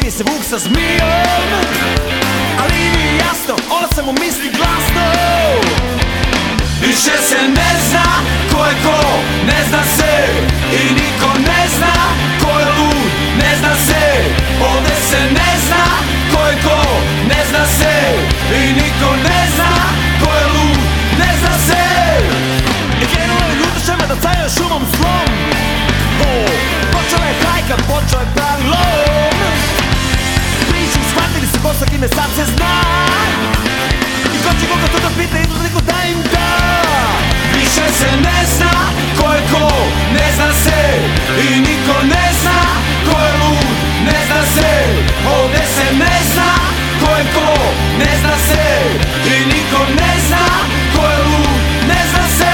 Vidi se vuk sa zmijom, ali nije jasno, ona samo misli glasno. Više se ne zna ko je ko, ne zna se i niko ne zna ko je lud, ne zna se. Ovde se ne zna ko je ko, ne zna se i niko ne zna ko je lud, ne zna se. I krenula je ljuta šema da caja šumom slom. Počela je hajka, počela je pravi lom. Priču shvatili se ko sa kime sad se zna. I ko će koga to da pita, izgleda neko da im da. Više se ne zna ko je ko, ne zna se i niko ne zna ko je lud, ne zna se. Ovde se ne zna ko je ko, ne zna se i niko ne zna ko je lud, ne zna se.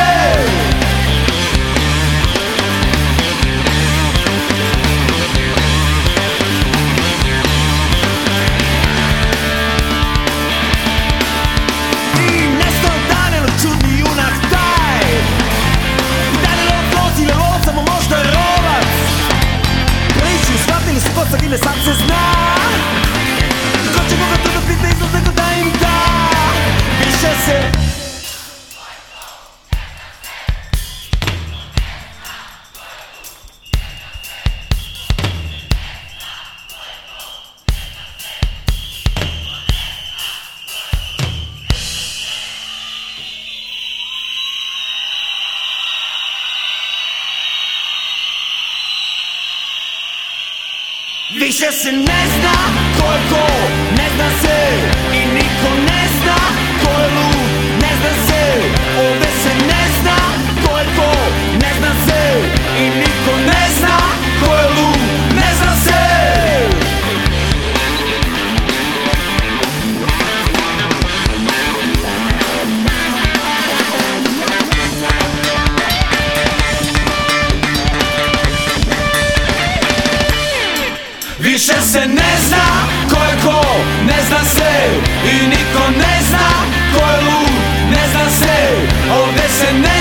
Sa kime sad se zna. I ko će koga to da pita, izgled nego da im da. Više se Više se ne zna ko je ko, ne zna se i niko ne zna ko je lud, ne zna se. Ovde se ne zna ko je ko, ne zna se i niko ne zna ko je lud, ne zna se. Više se ne zna ko je ko, ne zna se i niko ne zna ko je lud, ne zna se. Ovde se ne